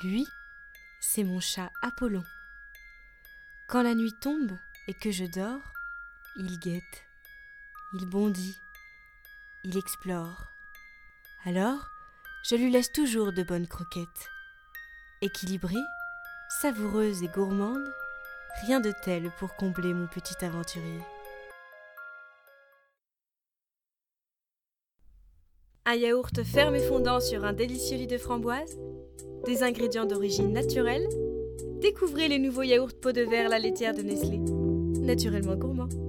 Lui, c'est mon chat Apollon. Quand la nuit tombe et que je dors, il guette, il bondit, il explore. Alors, je lui laisse toujours de bonnes croquettes. Équilibrée, savoureuse et gourmande, rien de tel pour combler mon petit aventurier. Un yaourt ferme et fondant sur un délicieux lit de framboise, des ingrédients d'origine naturelle. Découvrez les nouveaux yaourts pot de verre La Laitière de Nestlé, naturellement gourmand.